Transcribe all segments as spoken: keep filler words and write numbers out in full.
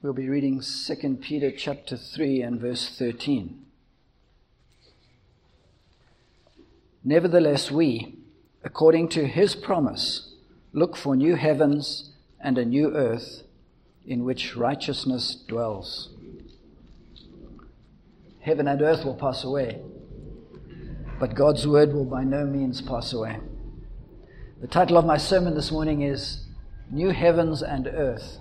We'll be reading Second Peter chapter three and verse thirteen. Nevertheless, we, according to his promise, look for new heavens and a new earth in which righteousness dwells. Heaven and earth will pass away, but God's word will by no means pass away. The title of my sermon this morning is New Heavens and Earth.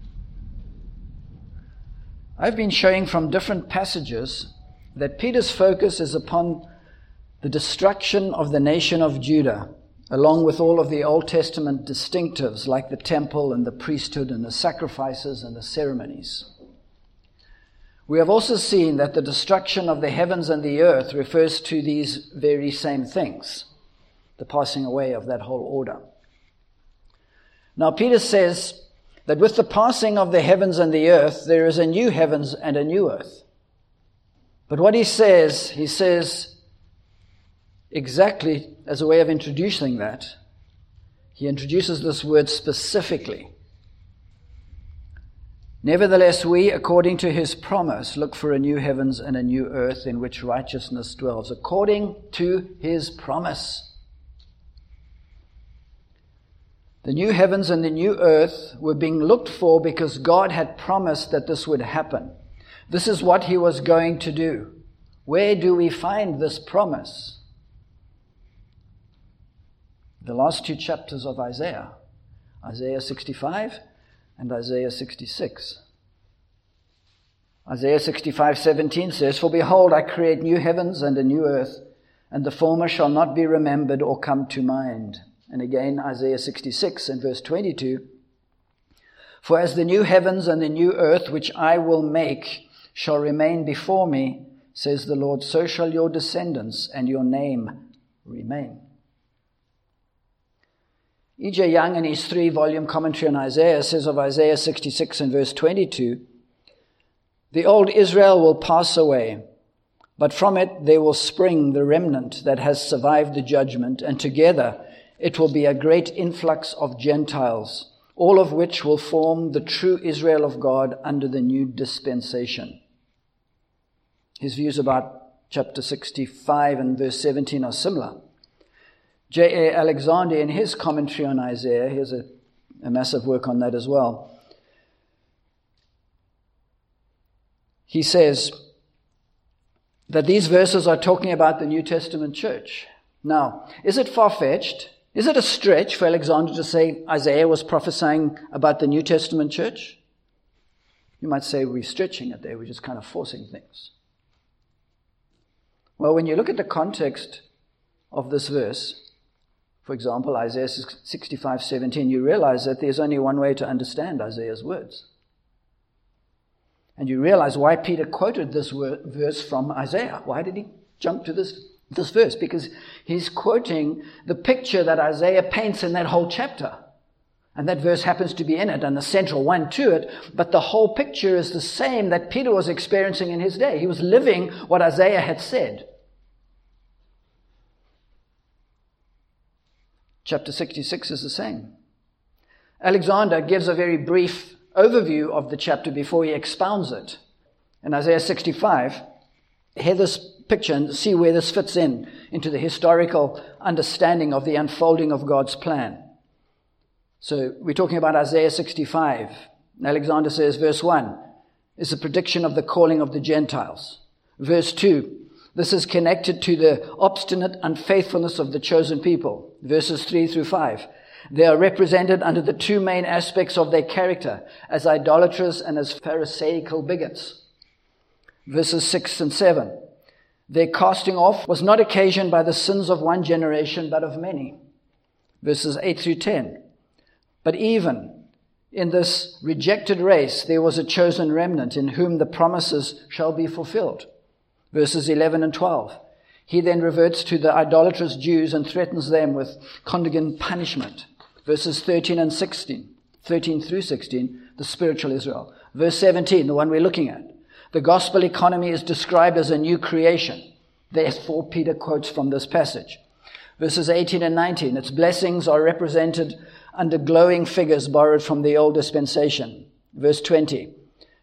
I've been showing from different passages that Peter's focus is upon the destruction of the nation of Judah, along with all of the Old Testament distinctives like the temple and the priesthood and the sacrifices and the ceremonies. We have also seen that the destruction of the heavens and the earth refers to these very same things, the passing away of that whole order. Now Peter says that with the passing of the heavens and the earth, there is a new heavens and a new earth. But what he says, he says exactly as a way of introducing that, he introduces this word specifically. Nevertheless, we, according to his promise, look for a new heavens and a new earth in which righteousness dwells. According to his promise. The new heavens and the new earth were being looked for because God had promised that this would happen. This is what he was going to do. Where do we find this promise? The last two chapters of Isaiah, Isaiah sixty-five and Isaiah sixty-six. Isaiah sixty-five seventeen says, "For behold, I create new heavens and a new earth, and the former shall not be remembered or come to mind." And again, Isaiah sixty-six and verse twenty-two, "For as the new heavens and the new earth which I will make shall remain before me, says the Lord, so shall your descendants and your name remain." E J Young, in his three-volume commentary on Isaiah, says of Isaiah sixty-six and verse twenty-two, "The old Israel will pass away, but from it there will spring the remnant that has survived the judgment, and together it will be a great influx of Gentiles, all of which will form the true Israel of God under the new dispensation." His views about chapter sixty-five and verse seventeen are similar. J A Alexander, in his commentary on Isaiah, he has a, a massive work on that as well. He says that these verses are talking about the New Testament church. Now, is it far-fetched? Is it a stretch for Alexander to say Isaiah was prophesying about the New Testament church? You might say we're stretching it there, we're just kind of forcing things. Well, when you look at the context of this verse, for example, Isaiah sixty-five seventeen, you realize that there's only one way to understand Isaiah's words. And you realize why Peter quoted this word, verse from Isaiah. Why did he jump to this This verse? Because he's quoting the picture that Isaiah paints in that whole chapter. And that verse happens to be in it and the central one to it. But the whole picture is the same that Peter was experiencing in his day. He was living what Isaiah had said. Chapter sixty-six is the same. Alexander gives a very brief overview of the chapter before he expounds it. In Isaiah sixty-five, hear this picture and see where this fits in into the historical understanding of the unfolding of God's plan. So we're talking about Isaiah sixty-five. Alexander says, verse one is a prediction of the calling of the Gentiles. Verse two, this is connected to the obstinate unfaithfulness of the chosen people. Verses three through five. They are represented under the two main aspects of their character, as idolaters and as pharisaical bigots. Verses six and seven. Their casting off was not occasioned by the sins of one generation, but of many. Verses eight through ten. But even in this rejected race, there was a chosen remnant in whom the promises shall be fulfilled. Verses eleven and twelve. He then reverts to the idolatrous Jews and threatens them with condign punishment. Verses thirteen and sixteen. thirteen through sixteen, the spiritual Israel. Verse seventeen, the one we're looking at. The gospel economy is described as a new creation. Therefore, Peter quotes from this passage. Verses eighteen and nineteen, its blessings are represented under glowing figures borrowed from the old dispensation. Verse twenty,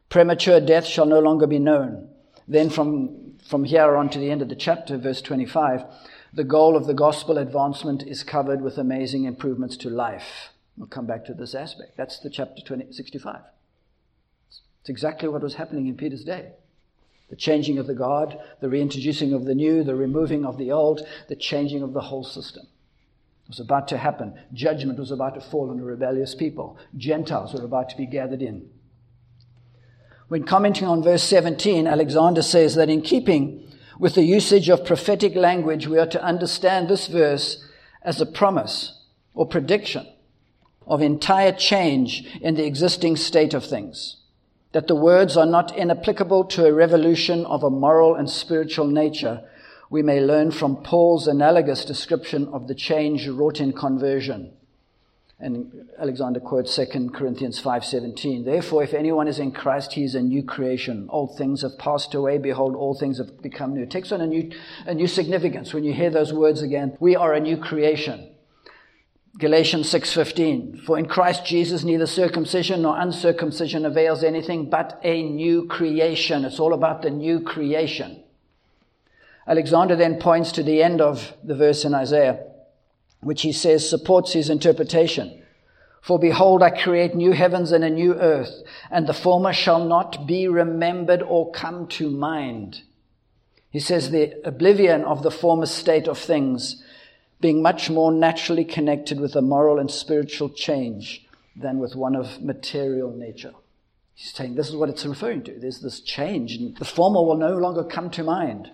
Premature death shall no longer be known. Then from, from here on to the end of the chapter, verse twenty-five, the goal of the gospel advancement is covered with amazing improvements to life. We'll come back to this aspect. That's the chapter sixty-five. It's exactly what was happening in Peter's day. The changing of the guard, the reintroducing of the new, the removing of the old, the changing of the whole system. It was about to happen. Judgment was about to fall on a rebellious people. Gentiles were about to be gathered in. When commenting on verse seventeen, Alexander says that in keeping with the usage of prophetic language, we are to understand this verse as a promise or prediction of entire change in the existing state of things. That the words are not inapplicable to a revolution of a moral and spiritual nature, we may learn from Paul's analogous description of the change wrought in conversion. And Alexander quotes Second Corinthians five seventeen. Therefore, if anyone is in Christ, he is a new creation. Old things have passed away. Behold, all things have become new. It takes on a new, a new significance when you hear those words again. We are a new creation. Galatians six fifteen. For in Christ Jesus neither circumcision nor uncircumcision avails anything but a new creation. It's all about the new creation. Alexander then points to the end of the verse in Isaiah, which he says supports his interpretation. For behold, I create new heavens and a new earth, and the former shall not be remembered or come to mind. He says the oblivion of the former state of things being much more naturally connected with a moral and spiritual change than with one of material nature. He's saying this is what it's referring to. There's this change, and the former will no longer come to mind.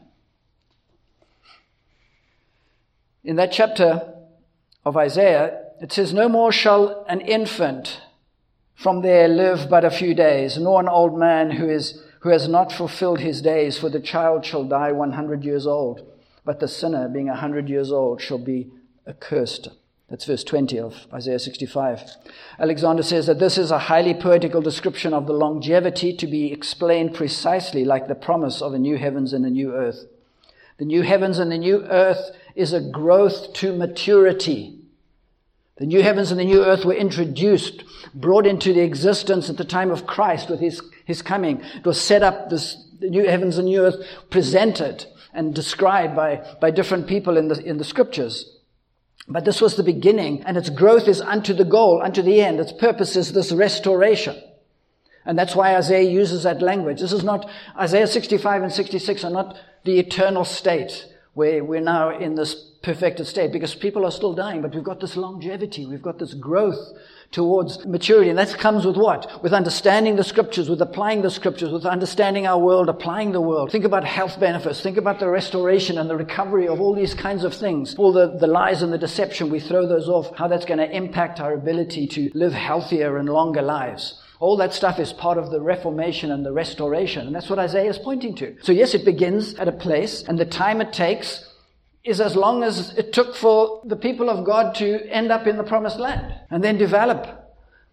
In that chapter of Isaiah, it says, no more shall an infant from there live but a few days, nor an old man who is who has not fulfilled his days, for the child shall die one hundred years old. But the sinner, being a hundred years old, shall be accursed. That's verse twenty of Isaiah sixty-five. Alexander says that this is a highly poetical description of the longevity to be explained precisely like the promise of a new heavens and a new earth. The new heavens and the new earth is a growth to maturity. The new heavens and the new earth were introduced, brought into the existence at the time of Christ with his, his coming. It was set up, this the new heavens and new earth presented and described by, by different people in the, in the scriptures. But this was the beginning, and its growth is unto the goal, unto the end. Its purpose is this restoration. And that's why Isaiah uses that language. This is not, Isaiah sixty-five and sixty-six are not the eternal state where we're now in this perfected state, because people are still dying, but we've got this longevity, we've got this growth towards maturity. And that comes with what? With understanding the scriptures, with applying the scriptures, with understanding our world, applying the world. Think about health benefits. Think about the restoration and the recovery of all these kinds of things. All the, the lies and the deception, we throw those off, how that's going to impact our ability to live healthier and longer lives. All that stuff is part of the reformation and the restoration. And that's what Isaiah is pointing to. So yes, it begins at a place, and the time it takes is as long as it took for the people of God to end up in the promised land and then develop.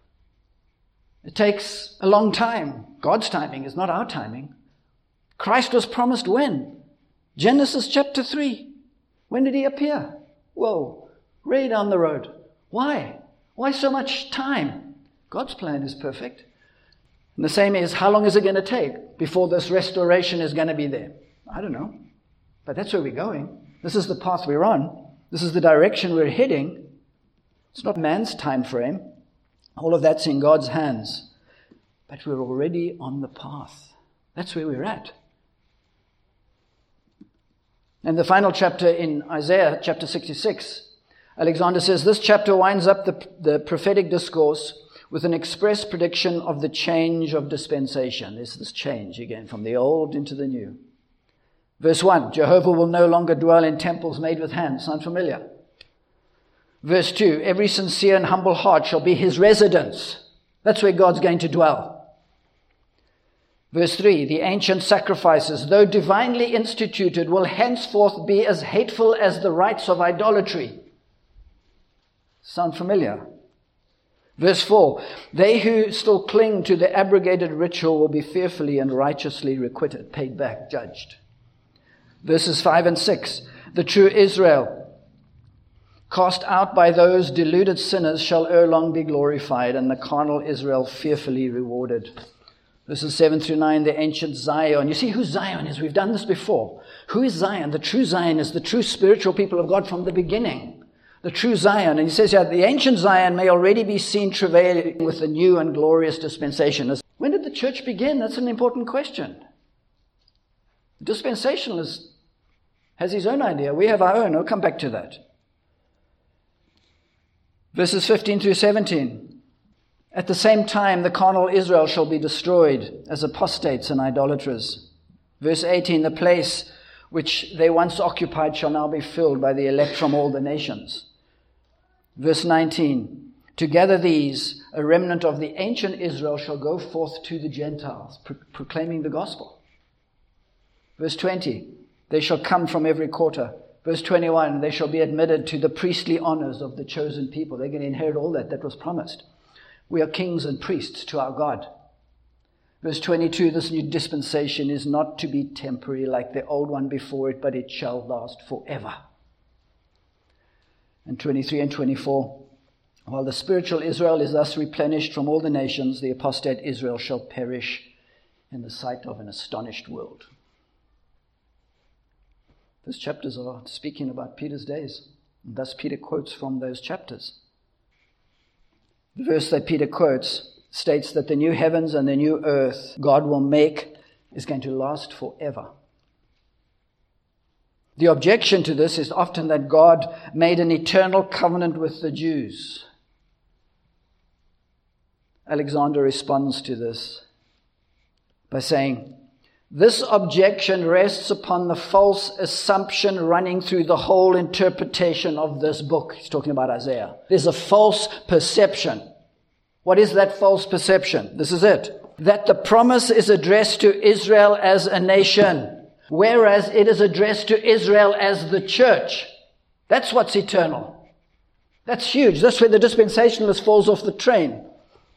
It takes a long time. God's timing is not our timing. Christ was promised when? Genesis chapter three. When did he appear? Whoa, way down the road. Why? Why so much time? God's plan is perfect. And the same is, how long is it going to take before this restoration is going to be there? I don't know. But that's where we're going. This is the path we're on. This is the direction we're heading. It's not man's time frame. All of that's in God's hands. But we're already on the path. That's where we're at. And the final chapter in Isaiah, chapter sixty-six, Alexander says, this chapter winds up the, the prophetic discourse with an express prediction of the change of dispensation. There's this change again from the old into the new. Verse one, Jehovah will no longer dwell in temples made with hands. Sound familiar? Verse two, every sincere and humble heart shall be his residence. That's where God's going to dwell. Verse three, the ancient sacrifices, though divinely instituted, will henceforth be as hateful as the rites of idolatry. Sound familiar? Verse four, they who still cling to the abrogated ritual will be fearfully and righteously requited, paid back, judged. Verses five and six, the true Israel, cast out by those deluded sinners, shall ere long be glorified, and the carnal Israel fearfully rewarded. Verses seven through nine, the ancient Zion. You see who Zion is? We've done this before. Who is Zion? The true Zion is the true spiritual people of God from the beginning. The true Zion. And he says here, the ancient Zion may already be seen travailing with the new and glorious dispensation. When did the church begin? That's an important question. The dispensationalist has his own idea. We have our own. I'll come back to that. Verses fifteen through seventeen. At the same time, the carnal Israel shall be destroyed as apostates and idolaters. Verse eighteen, the place which they once occupied shall now be filled by the elect from all the nations. Verse nineteen, together these, a remnant of the ancient Israel shall go forth to the Gentiles, pro- proclaiming the gospel. Verse twenty, they shall come from every quarter. Verse twenty-one, they shall be admitted to the priestly honors of the chosen people. They're going to inherit all that that was promised. We are kings and priests to our God. Verse twenty-two, this new dispensation is not to be temporary like the old one before it, but it shall last forever. And twenty-three and twenty-four, while the spiritual Israel is thus replenished from all the nations, the apostate Israel shall perish in the sight of an astonished world. Those chapters are speaking about Peter's days, and thus Peter quotes from those chapters. The verse that Peter quotes states that the new heavens and the new earth God will make is going to last forever. The objection to this is often that God made an eternal covenant with the Jews. Alexander responds to this by saying, this objection rests upon the false assumption running through the whole interpretation of this book. He's talking about Isaiah. There's a false perception. What is that false perception? This is it. That the promise is addressed to Israel as a nation, whereas it is addressed to Israel as the church. That's what's eternal. That's huge. That's where the dispensationalist falls off the train.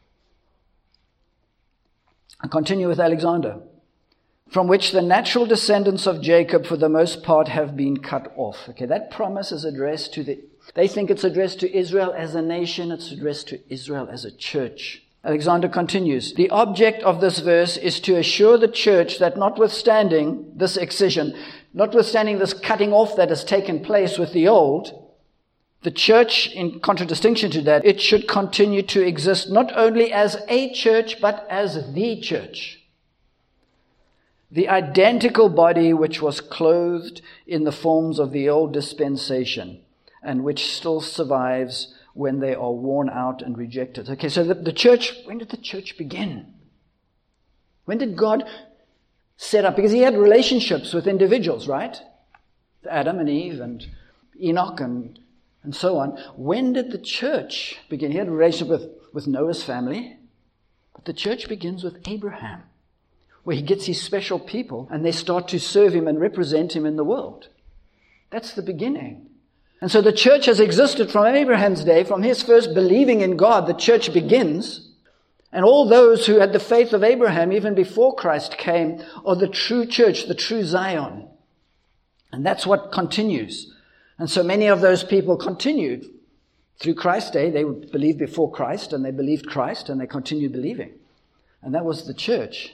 I continue with Alexander. From which the natural descendants of Jacob, for the most part, have been cut off. Okay, that promise is addressed to the, they think it's addressed to Israel as a nation, it's addressed to Israel as a church. Alexander continues, the object of this verse is to assure the church that notwithstanding this excision, notwithstanding this cutting off that has taken place with the old, the church, in contradistinction to that, it should continue to exist not only as a church, but as the church. The identical body which was clothed in the forms of the old dispensation and which still survives when they are worn out and rejected. Okay, so the, the church, when did the church begin? When did God set up? Because he had relationships with individuals, right? Adam and Eve and Enoch and, and so on. When did the church begin? He had a relationship with, with Noah's family. But the church begins with Abraham, where he gets his special people and they start to serve him and represent him in the world. That's the beginning. And so the church has existed from Abraham's day, from his first believing in God, the church begins. And all those who had the faith of Abraham, even before Christ came, are the true church, the true Zion. And that's what continues. And so many of those people continued through Christ's day. They believed before Christ and they believed Christ and they continued believing. And that was the church.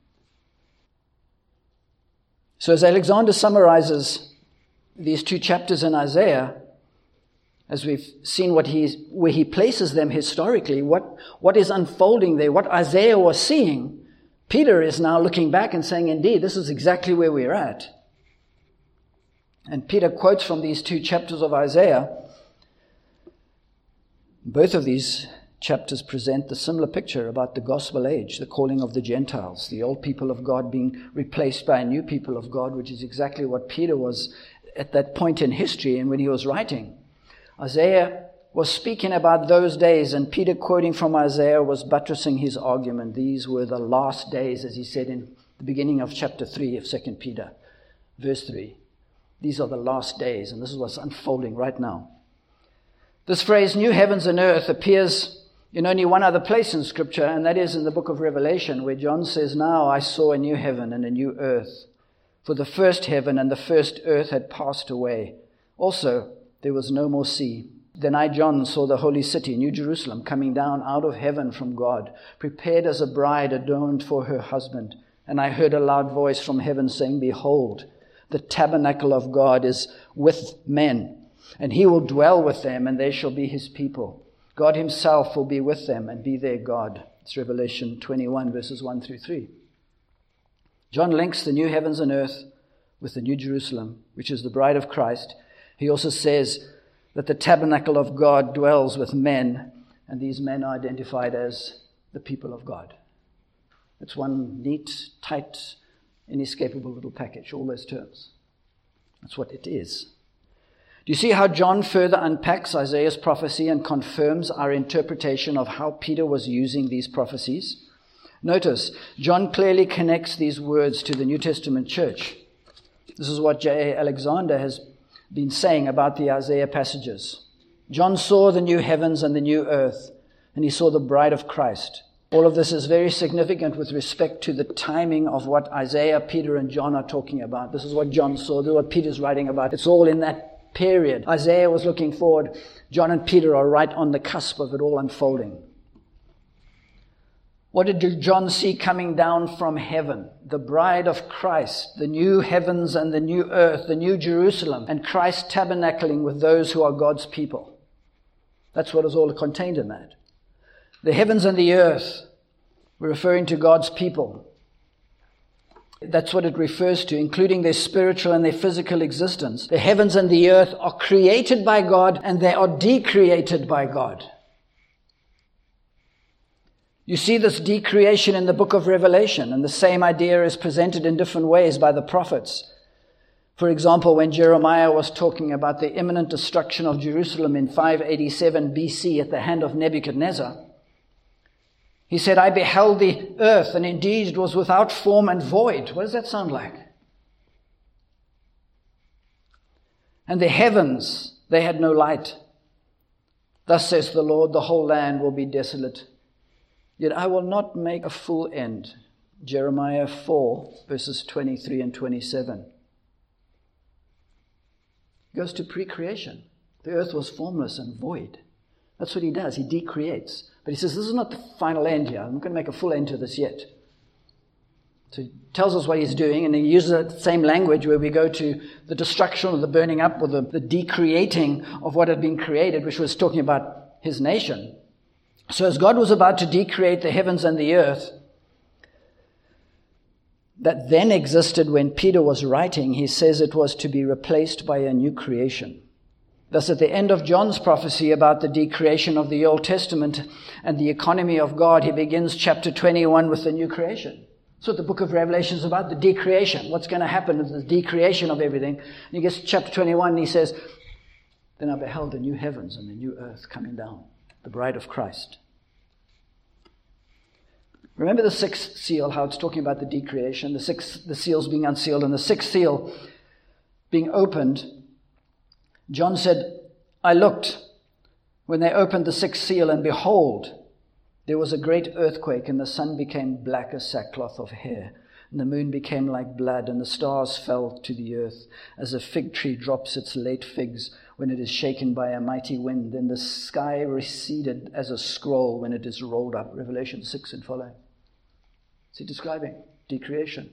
So as Alexander summarizes these two chapters in Isaiah, as we've seen what he's, where he places them historically, what, what is unfolding there, what Isaiah was seeing, Peter is now looking back and saying, indeed, this is exactly where we're at. And Peter quotes from these two chapters of Isaiah. Both of these chapters present the similar picture about the gospel age, the calling of the Gentiles, the old people of God being replaced by a new people of God, which is exactly what Peter was at that point in history and when he was writing. Isaiah was speaking about those days, and Peter, quoting from Isaiah, was buttressing his argument. These were the last days, as he said in the beginning of chapter three of Second Peter, verse three. These are the last days, and this is what's unfolding right now. This phrase, new heavens and earth, appears in only one other place in Scripture, and that is in the book of Revelation, where John says, now I saw a new heaven and a new earth. For the first heaven and the first earth had passed away. Also, there was no more sea. Then I, John, saw the holy city, New Jerusalem, coming down out of heaven from God, prepared as a bride adorned for her husband. And I heard a loud voice from heaven saying, Behold, the tabernacle of God is with men, and he will dwell with them, and they shall be his people. God himself will be with them and be their God. It's Revelation twenty-one, verses one through three. John links the new heavens and earth with the New Jerusalem, which is the bride of Christ. He also says that the tabernacle of God dwells with men, and these men are identified as the people of God. It's one neat, tight, inescapable little package, all those terms. That's what it is. Do you see how John further unpacks Isaiah's prophecy and confirms our interpretation of how Peter was using these prophecies? Notice, John clearly connects these words to the New Testament church. This is what J A Alexander has been saying about the Isaiah passages. John saw the new heavens and the new earth, and he saw the bride of Christ. All of this is very significant with respect to the timing of what Isaiah, Peter, and John are talking about. This is what John saw. This is what Peter's writing about. It's all in that period. Isaiah was looking forward. John and Peter are right on the cusp of it all unfolding. What did John see coming down from heaven? The bride of Christ, the new heavens and the new earth, the new Jerusalem, and Christ tabernacling with those who are God's people. That's what is all contained in that. The heavens and the earth, we're referring to God's people. That's what it refers to, including their spiritual and their physical existence. The heavens and the earth are created by God, and they are decreated by God. You see this decreation in the book of Revelation, and the same idea is presented in different ways by the prophets. For example, when Jeremiah was talking about the imminent destruction of Jerusalem in five eighty-seven B C at the hand of Nebuchadnezzar, he said, I beheld the earth, and indeed it was without form and void. What does that sound like? And the heavens, they had no light. Thus says the Lord, the whole land will be desolate. Yet I will not make a full end. Jeremiah four, verses twenty-three and twenty-seven. He goes to pre-creation. The earth was formless and void. That's what he does. He decreates. But he says, this is not the final end here. I'm not going to make a full end to this yet. So he tells us what he's doing, and he uses that same language where we go to the destruction or the burning up or the, the decreating of what had been created, which was talking about his nation. So as God was about to decreate the heavens and the earth that then existed when Peter was writing, he says it was to be replaced by a new creation. Thus, at the end of John's prophecy about the decreation of the Old Testament and the economy of God, he begins chapter twenty-one with the new creation. That's what the book of Revelation is about, the decreation. What's going to happen is the decreation of everything. And he gets to chapter twenty-one and he says, Then I beheld the new heavens and the new earth coming down, the bride of Christ. Remember the sixth seal, how it's talking about the decreation, the six, the seals being unsealed, and the sixth seal being opened. John said, I looked when they opened the sixth seal, and behold, there was a great earthquake, and the sun became black as sackcloth of hair, and the moon became like blood, and the stars fell to the earth, as a fig tree drops its late figs when it is shaken by a mighty wind. Then the sky receded as a scroll when it is rolled up. Revelation six and following. Is he describing decreation?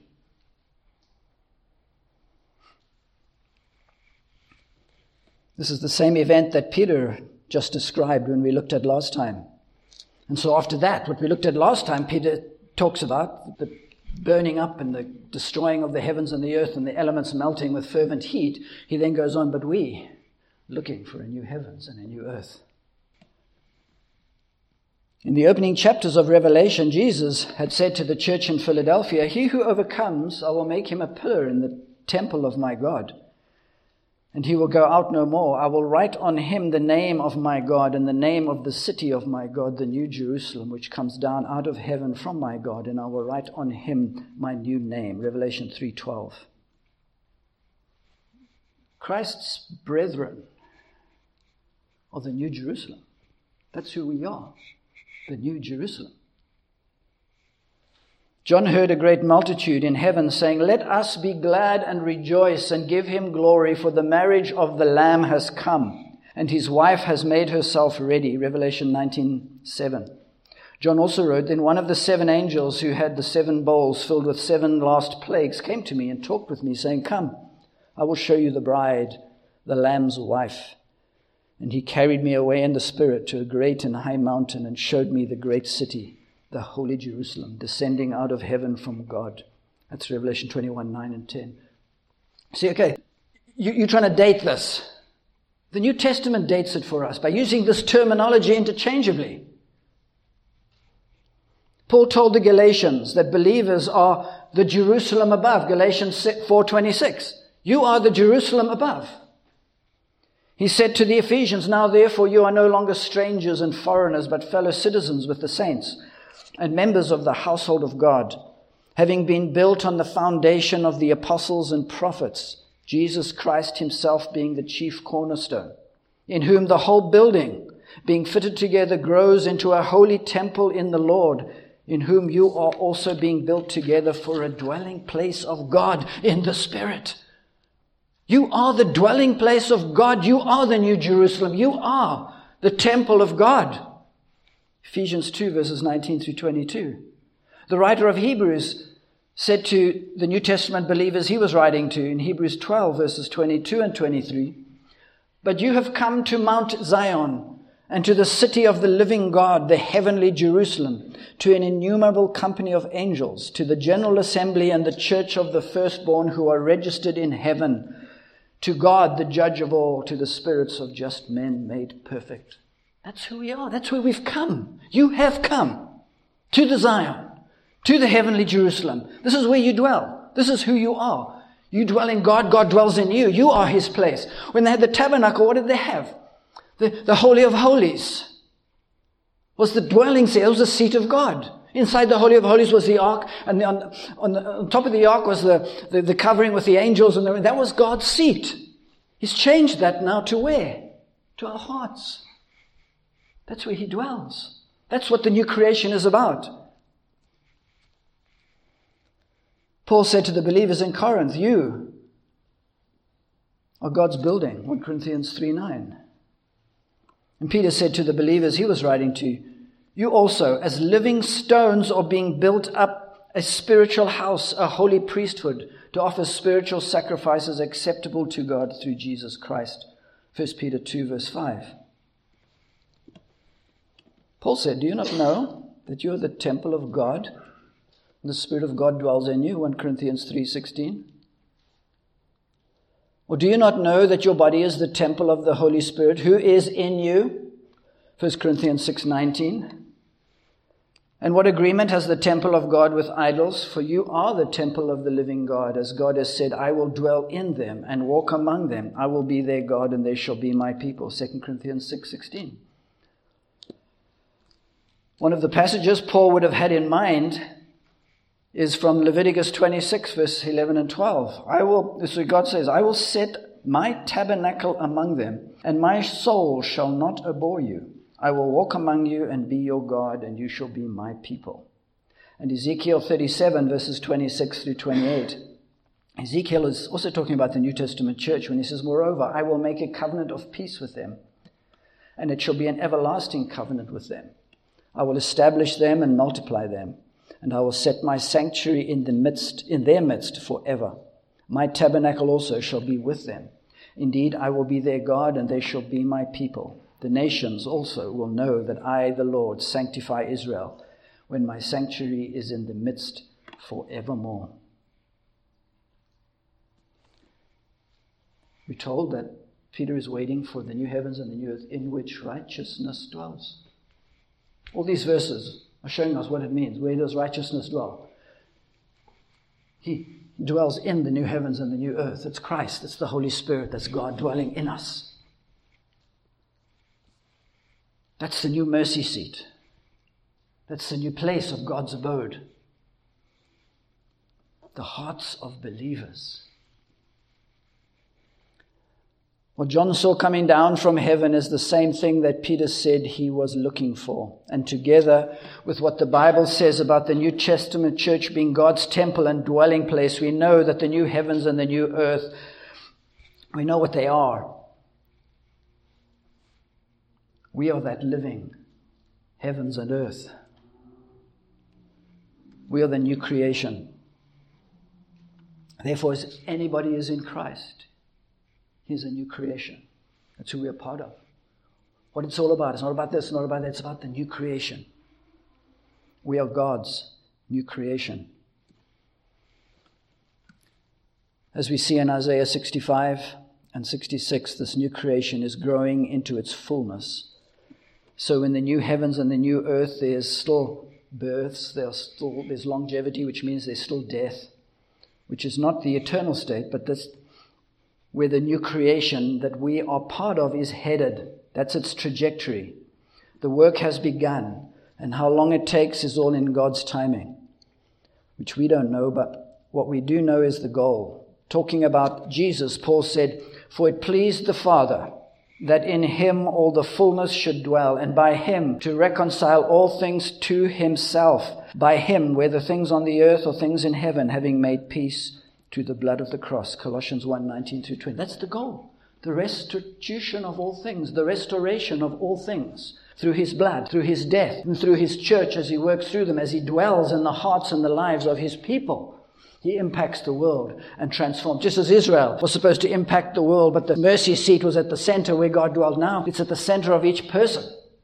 This is the same event that Peter just described when we looked at last time. And so after that, what we looked at last time, Peter talks about the burning up and the destroying of the heavens and the earth and the elements melting with fervent heat. He then goes on, but we, looking for a new heavens and a new earth. In the opening chapters of Revelation, Jesus had said to the church in Philadelphia, He who overcomes, I will make him a pillar in the temple of my God, and he will go out no more. I will write on him the name of my God and the name of the city of my God, the new Jerusalem, which comes down out of heaven from my God, and I will write on him my new name. Revelation three twelve. Christ's brethren are the new Jerusalem. That's who we are, the new Jerusalem. John heard a great multitude in heaven saying, Let us be glad and rejoice and give him glory, for the marriage of the Lamb has come, and his wife has made herself ready. Revelation nineteen seven. John also wrote, then one of the seven angels who had the seven bowls filled with seven last plagues came to me and talked with me, saying, come, I will show you the bride, the Lamb's wife. And he carried me away in the Spirit to a great and high mountain and showed me the great city, the holy Jerusalem, descending out of heaven from God. That's Revelation twenty-one, nine and ten. See, okay, you, you're trying to date this. The New Testament dates it for us by using this terminology interchangeably. Paul told the Galatians that believers are the Jerusalem above, Galatians four twenty-six. You are the Jerusalem above. He said to the Ephesians, now therefore you are no longer strangers and foreigners, but fellow citizens with the saints and members of the household of God, having been built on the foundation of the apostles and prophets, Jesus Christ himself being the chief cornerstone, in whom the whole building, being fitted together, grows into a holy temple in the Lord, in whom you are also being built together for a dwelling place of God in the Spirit. You are the dwelling place of God. You are the New Jerusalem. You are the temple of God. Ephesians two, verses nineteen through twenty-two. The writer of Hebrews said to the New Testament believers he was writing to in Hebrews twelve, verses twenty-two and twenty-three, but you have come to Mount Zion, and to the city of the living God, the heavenly Jerusalem, to an innumerable company of angels, to the general assembly and the church of the firstborn who are registered in heaven, to God, the judge of all, to the spirits of just men made perfect. That's who we are. That's where we've come. You have come to the Zion, to the heavenly Jerusalem. This is where you dwell. This is who you are. You dwell in God. God dwells in you. You are his place. When they had the tabernacle, what did they have? The, the Holy of Holies was the dwelling there. It was the seat of God. Inside the Holy of Holies was the ark, and on, on, the, on top of the ark was the, the, the covering with the angels, and the, that was God's seat. He's changed that now to where? To our hearts. That's where he dwells. That's what the new creation is about. Paul said to the believers in Corinth, you are God's building, First Corinthians three nine. And Peter said to the believers he was writing to, you also, as living stones, are being built up a spiritual house, a holy priesthood, to offer spiritual sacrifices acceptable to God through Jesus Christ. First Peter two, verse five. Paul said, do you not know that you are the temple of God, and the Spirit of God dwells in you? First Corinthians three sixteen. Or do you not know that your body is the temple of the Holy Spirit who is in you? First Corinthians six nineteen. And what agreement has the temple of God with idols? For you are the temple of the living God, as God has said, I will dwell in them and walk among them. I will be their God and they shall be my people. Second Corinthians six sixteen. One of the passages Paul would have had in mind is from Leviticus twenty-six, verse eleven and twelve. I will, this is what God says, I will set my tabernacle among them, and my soul shall not abhor you. I will walk among you and be your God, and you shall be my people. And Ezekiel thirty-seven, verses twenty-six through twenty-eight. Ezekiel is also talking about the New Testament church when he says, moreover, I will make a covenant of peace with them, and it shall be an everlasting covenant with them. I will establish them and multiply them. And I will set my sanctuary in the midst, in their midst forever. My tabernacle also shall be with them. Indeed, I will be their God, and they shall be my people. The nations also will know that I, the Lord, sanctify Israel, when my sanctuary is in the midst forevermore. We're told that Peter is waiting for the new heavens and the new earth in which righteousness dwells. All these verses are showing us what it means. Where does righteousness dwell? He dwells in the new heavens and the new earth. It's Christ. It's the Holy Spirit. That's God dwelling in us. That's the new mercy seat. That's the new place of God's abode. The hearts of believers. What John saw coming down from heaven is the same thing that Peter said he was looking for. And together with what the Bible says about the New Testament church being God's temple and dwelling place, we know that the new heavens and the new earth, we know what they are. We are that living heavens and earth. We are the new creation. Therefore, as anybody is in Christ, he's a new creation. That's who we are part of. What it's all about. It's not about this, not about that. It's about the new creation. We are God's new creation. As we see in Isaiah sixty-five and sixty-six, this new creation is growing into its fullness. So in the new heavens and the new earth, there's still births, there's still there's longevity, which means there's still death, which is not the eternal state, but this where the new creation that we are part of is headed. That's its trajectory. The work has begun, and how long it takes is all in God's timing, which we don't know, but what we do know is the goal. Talking about Jesus, Paul said, "For it pleased the Father that in him all the fullness should dwell, and by him to reconcile all things to himself, by him, whether things on the earth or things in heaven, having made peace through the blood of the cross." Colossians one, nineteen through twenty. That's the goal. The restitution of all things, the restoration of all things through his blood, through his death, and through his church as he works through them, as he dwells in the hearts and the lives of his people. He impacts the world and transforms. Just as Israel was supposed to impact the world, but the mercy seat was at the center where God dwelled. Now it's at the center of each person.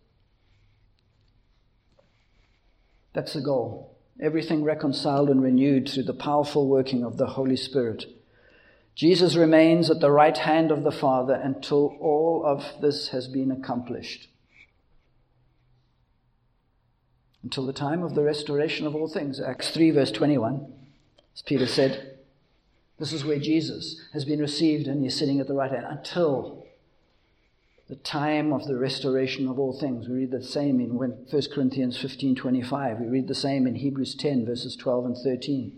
That's the goal. Everything reconciled and renewed through the powerful working of the Holy Spirit. Jesus remains at the right hand of the Father until all of this has been accomplished. Until the time of the restoration of all things. Acts three, verse twenty-one. As Peter said, this is where Jesus has been received and he's sitting at the right hand until the time of the restoration of all things. We read the same in First Corinthians fifteen twenty-five. We read the same in Hebrews ten, verses twelve and thirteen.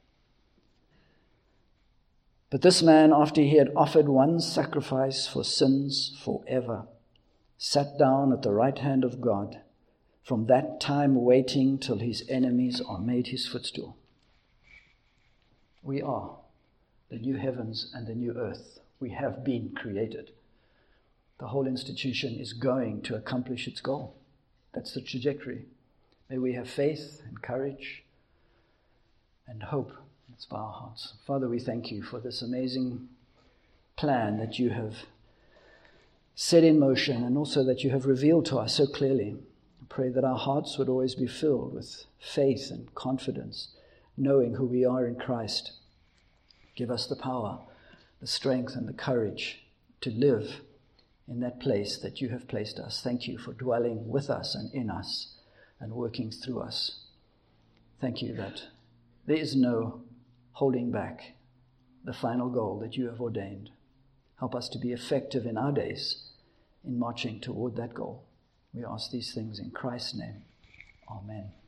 But this man, after he had offered one sacrifice for sins forever, sat down at the right hand of God, from that time waiting till his enemies are made his footstool. We are the new heavens and the new earth. We have been created. The whole institution is going to accomplish its goal. That's the trajectory. May we have faith and courage and hope. Let's bow our hearts. Father, we thank you for this amazing plan that you have set in motion and also that you have revealed to us so clearly. I pray that our hearts would always be filled with faith and confidence, knowing who we are in Christ. Give us the power, the strength, and the courage to live in that place that you have placed us. Thank you for dwelling with us and in us and working through us. Thank you that there is no holding back the final goal that you have ordained. Help us to be effective in our days in marching toward that goal. We ask these things in Christ's name. Amen.